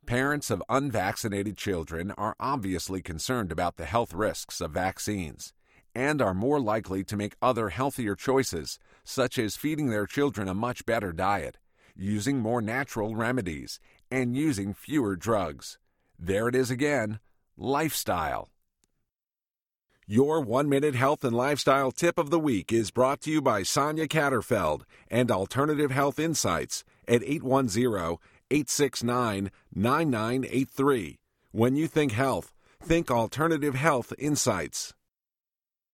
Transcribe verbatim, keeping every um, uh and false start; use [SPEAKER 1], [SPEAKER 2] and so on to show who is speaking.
[SPEAKER 1] Parents of unvaccinated children are obviously concerned about the health risks of vaccines and are more likely to make other healthier choices, such as feeding their children a much better diet, using more natural remedies, and using fewer drugs. There it is again, lifestyle. Your one-minute health and lifestyle tip of the week is brought to you by Sonia Catterfeld and Alternative Health Insights at eight one zero, eight six nine, nine nine eight three. When you think health, think Alternative Health Insights.